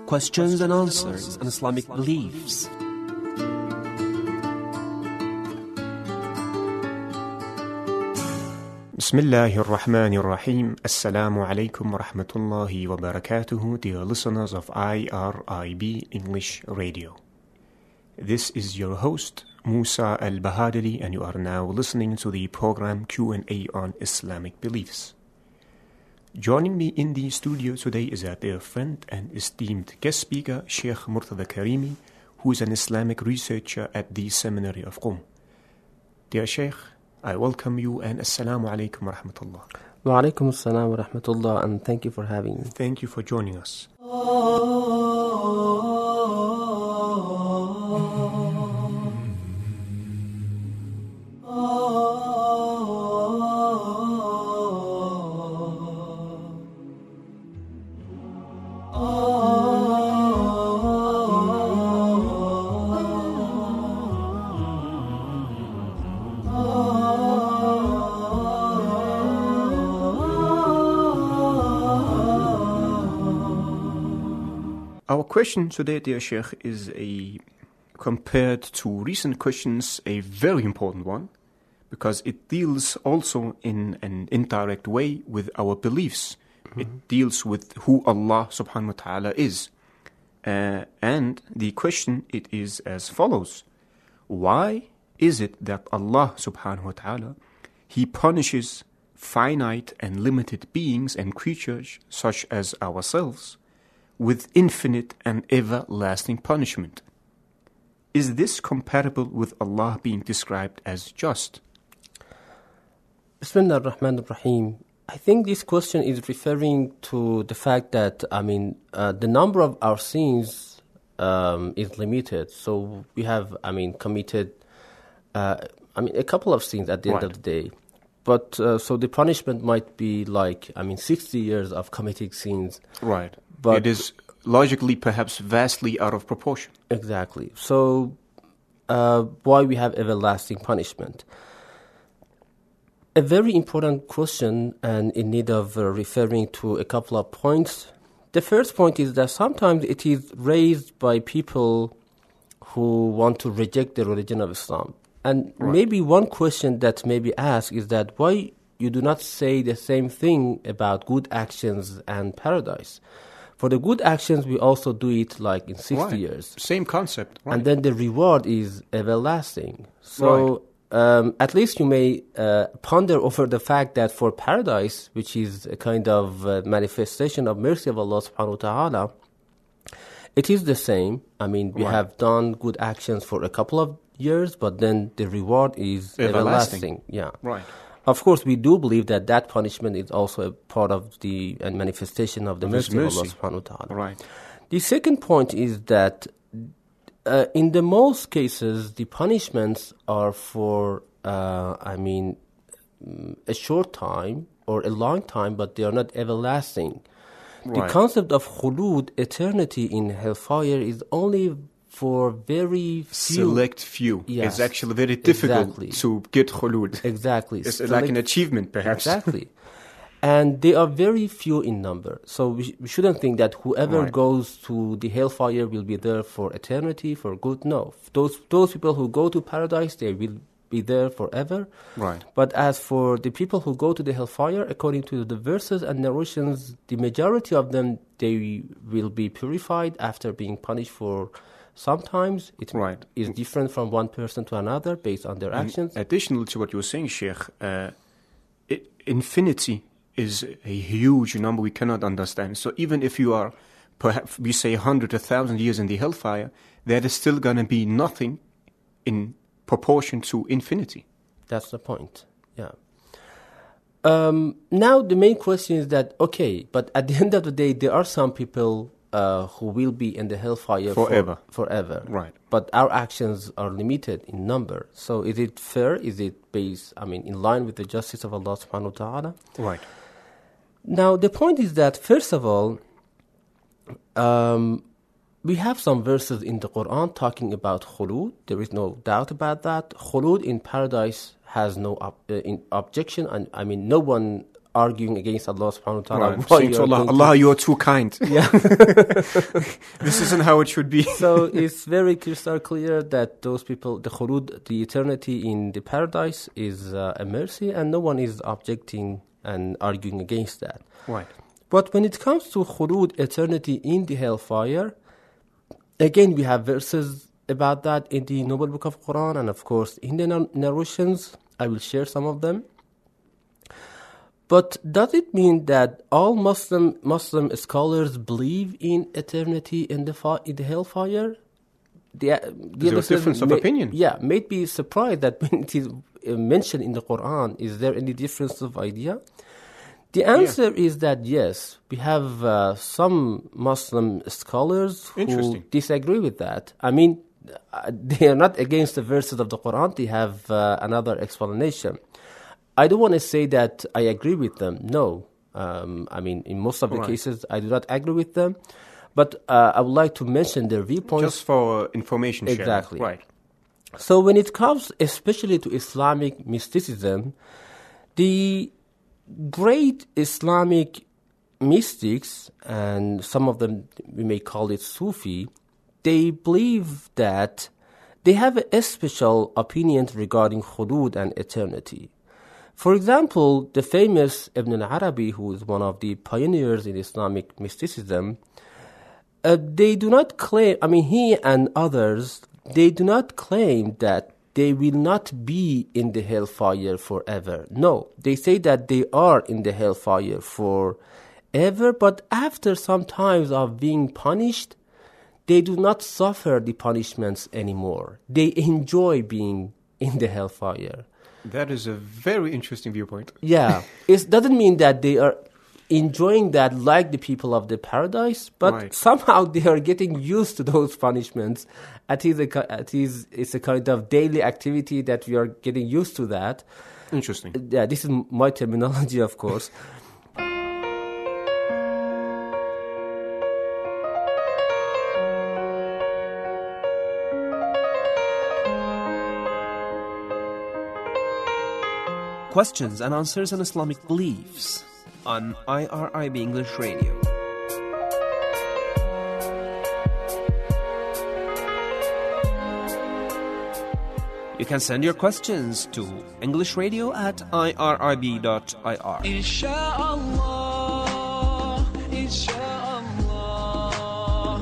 questions and answers on Islamic beliefs. Bismillahir Rahmanir Rahim. Assalamu alaikum wa rahmatullahi wa barakatuhu, dear listeners of IRIB English Radio. This is your host, Musa Al-Bahadili, and you are now listening to the program Q&A on Islamic beliefs. Joining me in the studio today is our dear friend and esteemed guest speaker, Sheikh Murtada Karimi, who is an Islamic researcher at the Seminary of Qom. Dear Sheikh, I welcome you and Assalamu alaikum wa rahmatullah. Wa alaikum assalam wa rahmatullah, and thank you for having me. Thank you for joining us. Our question today, dear Sheikh, is compared to recent questions, a very important one, because it deals also in an indirect way with our beliefs. Mm-hmm. It deals with who Allah subhanahu wa ta'ala is. And the question, it is as follows. Why is it that Allah subhanahu wa ta'ala, He punishes finite and limited beings and creatures such as ourselves with infinite and everlasting punishment? Is this compatible with Allah being described as just? Bismillah ar-Rahman ar-Rahim. I think this question is referring to the fact that, the number of our sins is limited. So we have, committed, a couple of sins at the end of the day. But, so the punishment might be 60 years of committing sins. Right. But it is logically perhaps vastly out of proportion. Exactly. So why we have everlasting punishment? A very important question, and in need of referring to a couple of points. The first point is that sometimes it is raised by people who want to reject the religion of Islam. And maybe one question that may be asked is that why you do not say the same thing about good actions and paradise? For the good actions, we also do it in 60 years. Same concept. Right. And then the reward is everlasting. So at least you may ponder over the fact that for paradise, which is a kind of manifestation of mercy of Allah subhanahu wa ta'ala, it is the same. We have done good actions for a couple of years, but then the reward is everlasting. Yeah. Right. Of course, we do believe that punishment is also a part of the manifestation of the mercy of Allah subhanahu wa ta'ala. Right. The second point is that in the most cases, the punishments are for, a short time or a long time, but they are not everlasting. Right. The concept of khulud, eternity in hellfire, is only for very few. Select few. Yes, it's actually very difficult to get khulud. Exactly. It's like an achievement, perhaps. Exactly. And they are very few in number. So we shouldn't think that whoever goes to the hellfire will be there for eternity, for good. No. Those people who go to paradise, they will be there forever. Right. But as for the people who go to the hellfire, according to the verses and narrations, the majority of them, they will be purified after being punished for. Sometimes it is different from one person to another based on their actions. Additional to what you were saying, Sheikh, infinity is a huge number we cannot understand. So even if you are, perhaps we say 100, 1,000 years in the hellfire, there is still going to be nothing in proportion to infinity. That's the point, yeah. Now the main question is that, but at the end of the day, there are some people who will be in the hellfire forever. Right. But our actions are limited in number. So is it fair? Is it based, in line with the justice of Allah subhanahu wa ta'ala? Right. Now, the point is that, first of all, we have some verses in the Quran talking about khulud. There is no doubt about that. Khulud in paradise has no objection. And no one arguing against Allah subhanahu wa ta'ala. Right. Saying to Allah, Allah, you're too kind. Yeah. This isn't how it should be. So it's very crystal clear that those people, the khulud, the eternity in the paradise is a mercy, and no one is objecting and arguing against that. Right. But when it comes to khulud, eternity in the hellfire, again, we have verses about that in the Noble Book of Quran, and of course in the narrations. I will share some of them. But does it mean that all Muslim scholars believe in eternity in the hellfire? There's a difference of opinion. Yeah, may be surprised that when it is mentioned in the Quran, is there any difference of idea? The answer is that yes, we have some Muslim scholars who disagree with that. I mean, they are not against the verses of the Quran, they have another explanation. I don't want to say that I agree with them, no. I mean, in most of the cases, I do not agree with them. But I would like to mention their viewpoints. Just for information sharing. Exactly. Right. So when it comes especially to Islamic mysticism, the great Islamic mystics, and some of them we may call it Sufi, they believe that they have a special opinion regarding khulud and eternity. For example, the famous Ibn al-Arabi, who is one of the pioneers in Islamic mysticism, they do not claim, I mean, he and others, they do not claim that they will not be in the hellfire forever. No, they say that they are in the hellfire forever, but after some times of being punished, they do not suffer the punishments anymore. They enjoy being in the hellfire. That is a very interesting viewpoint. Yeah. It doesn't mean that they are enjoying that like the people of the paradise, but somehow they are getting used to those punishments. It's a kind of daily activity that we are getting used to that. Interesting. Yeah, this is my terminology, of course. Questions and answers on Islamic beliefs on IRIB English Radio. You can send your questions to englishradio@irib.ir. Inshallah, inshallah,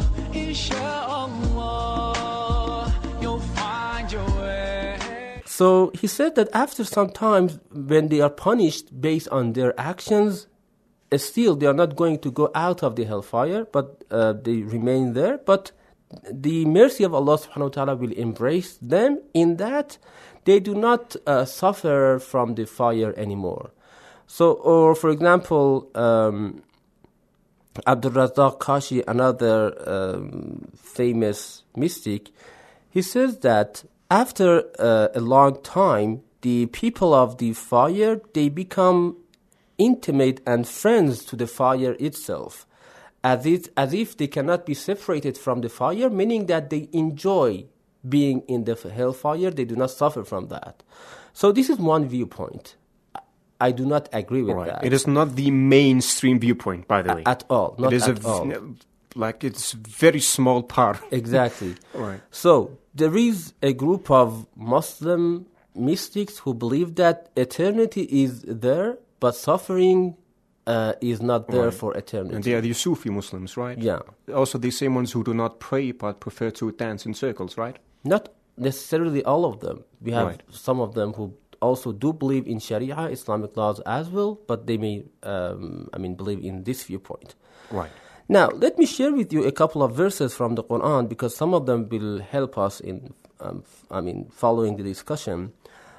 inshallah, you'll find your way. So he said that after some time, when they are punished based on their actions, still they are not going to go out of the hellfire, but they remain there. But the mercy of Allah subhanahu wa ta'ala will embrace them in that they do not suffer from the fire anymore. So, or for example, Abdul Razzaq Kashi, another famous mystic, he says that after a long time, the people of the fire, they become intimate and friends to the fire itself, as if they cannot be separated from the fire, meaning that they enjoy being in the hellfire, they do not suffer from that. So this is one viewpoint. I do not agree with that. It is not the mainstream viewpoint, by the way. At all. Not it is at all. Like it's a very small part. Exactly. Right. So there is a group of Muslim mystics who believe that eternity is there, but suffering is not there for eternity. And they are the Sufi Muslims, right? Yeah. Also the same ones who do not pray but prefer to dance in circles, right? Not necessarily all of them. We have some of them who also do believe in Sharia, Islamic laws as well, but they may, believe in this viewpoint. Right. Now, let me share with you a couple of verses from the Quran, because some of them will help us in, following the discussion.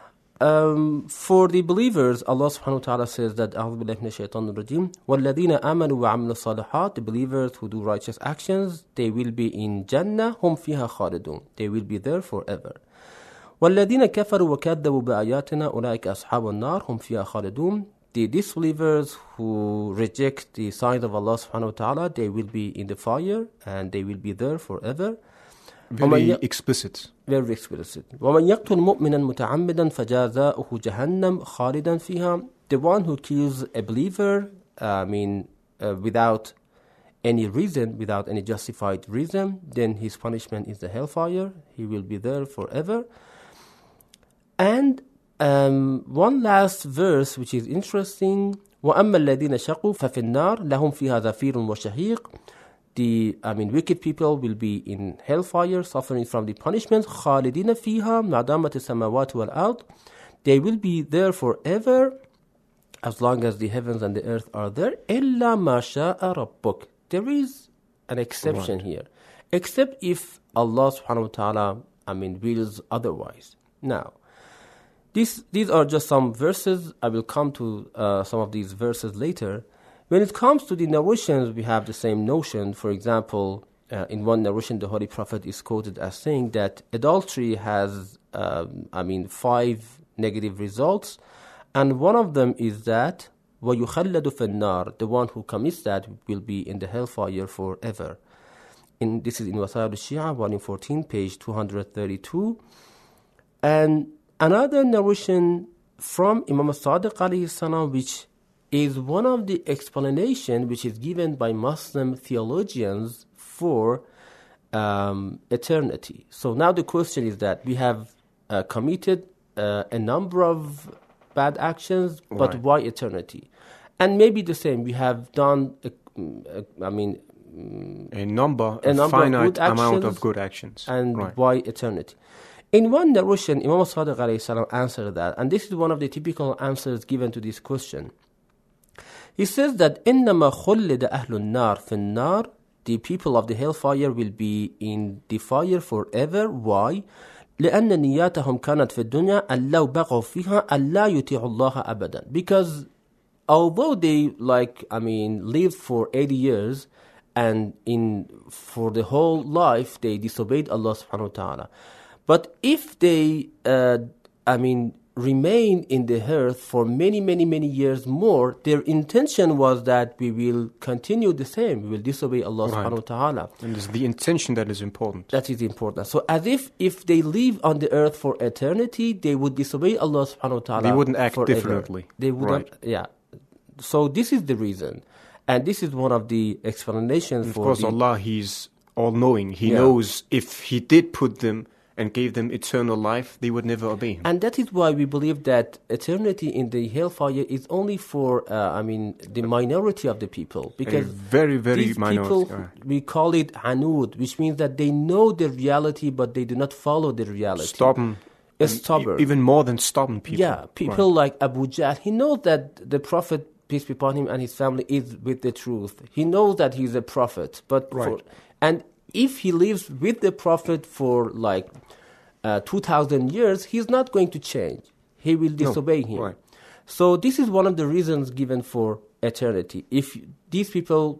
For the believers, Allah subhanahu wa ta'ala says that أعوذ بالله من الشيطان الرجيم وَالَّذِينَ آمَنُوا وَعَمِلُوا الصَّالِحَاتِ, the believers who do righteous actions, they will be in Jannah, هُمْ فِيهَا خَالِدُونَ, they will be there forever. وَالَّذِينَ كَفَرُوا وَكَذَّبُوا بِآيَاتِنَا أُولَٰئِكَ أَصْحَابُ النَّارِ هُمْ فِيهَا خَالِدُونَ, the disbelievers who reject the signs of Allah subhanahu wa ta'ala, they will be in the fire and they will be there forever. Very explicit. Very explicit. وَمَنْ يَقْتُلْ مُؤْمِنًا مُتَعَمِّدًا فَجَزَاؤُهُ جَهَنَّمْ خَالِدًا فِيهَا the one who kills a believer, without any reason, without any justified reason, then his punishment is the hellfire. He will be there forever. And one last verse which is interesting. وَأَمَّا الَّذِينَ شَقُوا فَفِي النَّارِ لَهُمْ فِيهَا زَفِيرٌ وَشَهِيقٌ. The wicked people will be in hellfire, suffering from the punishment. خَالِدِينَ فِيهَا مَا دَامَتِ السَّمَاوَاتُ وَالْأَرْضُ. They will be there forever, as long as the heavens and the earth are there. إِلَّا مَا شَاءَ رَبُّكَ. There is an exception here, except if Allah subhanahu wa ta'ala, wills otherwise. Now, these are just some verses. I will come to some of these verses later. When it comes to the narrations, we have the same notion. For example, in one narration, the Holy Prophet is quoted as saying that adultery has, 5 negative results, and one of them is that وَيُخَلَّدُ فِي النَّارِ. The one who commits that will be in the hellfire forever. This is in Wasail al-Shia, volume 14, page 232. And another narration from Imam Sadiq alayhi salam, which is one of the explanation which is given by Muslim theologians for eternity. So now the question is that we have committed a number of bad actions, but why eternity? And maybe the same, we have done a finite amount of good actions. And why eternity? In one narration, Imam Sadiq alayhi salam answered that, and this is one of the typical answers given to this question. He says that إِنَّمَا خُلِّدَ أَهْلُ النَّارِ فِي النَّارِ. The people of the hellfire will be in the fire forever. Why? لأن نياتهم كانت في الدنيا ألا بقوا فيها ألا يطيعوا الله أبدا. Because although they lived for 80 years and for the whole life they disobeyed Allah subhanahu wa ta'ala, but if they remain in the earth for many, many, many years more, their intention was that we will continue the same. We will disobey Allah subhanahu wa ta'ala. And it's the intention that is important. That is important. So as if they live on the earth for eternity, they would disobey Allah subhanahu wa ta'ala. They wouldn't act forever. differently. They wouldn't, So this is the reason. And this is one of the explanations for Of course, Allah, He's all-knowing. He knows if He did put them and gave them eternal life, they would never obey Him. And that is why we believe that eternity in the hellfire is only for, the minority of the people. Because very, very these minority. people, we call it anud, which means that they know the reality, but they do not follow the reality. Stubborn. Stubborn. Even more than stubborn people. Yeah, people like Abu Jahl, he knows that the Prophet, peace be upon him, and his family is with the truth. He knows that he's a prophet. And if he lives with the Prophet for 2,000 years, he's not going to change. He will disobey him. Right. So this is one of the reasons given for eternity. If these people,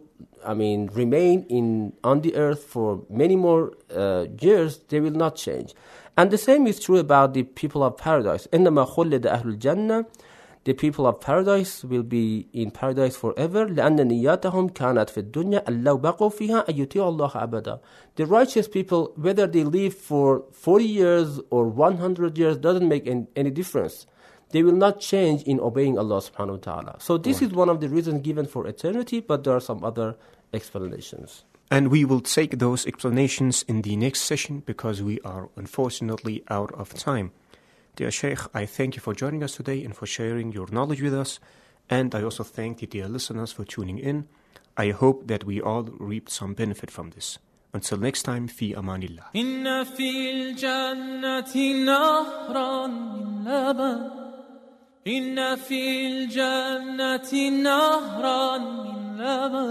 remain on the earth for many more years, they will not change. And the same is true about the people of paradise. إِنَّمَا خُلِّدَ أَهْلُ الْجَنَّةِ. The people of paradise will be in paradise forever. لأن نياتهم كانت في الدنيا لو بقوا فيها أن يطيعوا الله أبدا. The righteous people, whether they live for 40 years or 100 years, doesn't make any difference. They will not change in obeying Allah subhanahu wa ta'ala. So this is one of the reasons given for eternity, but there are some other explanations. And we will take those explanations in the next session because we are unfortunately out of time. Dear Sheikh, I thank you for joining us today and for sharing your knowledge with us. And I also thank the dear listeners for tuning in. I hope that we all reaped some benefit from this. Until next time, fi amanillah. إن في الجنة نهرا من لبن إن في الجنة نهرا من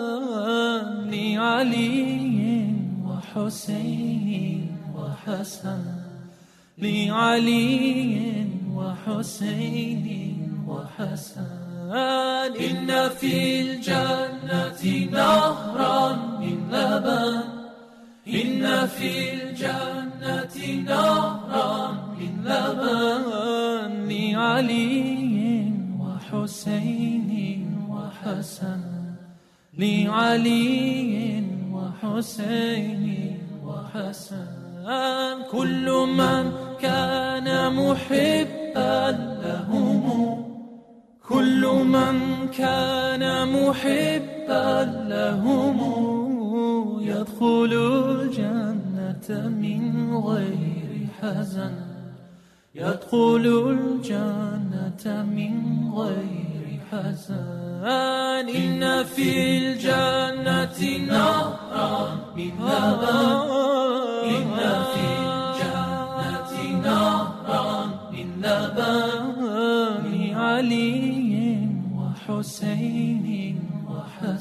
لبن لعلي وحسين وحسن لعلي وحسين وحسن إن في الجنة نهرا من لبن إن في الجنة نهرا من لبن لعلي وحسين وحسن لعلي وحسين وحسن كل من كان محبا لهم كل من كان محبا لهم يدخل الجنة من غير حزن يدخل الجنة من غير حزن إن في الجنة نهرا من لبن إن في الجنة نهرا من لبن علي وحسين وحسن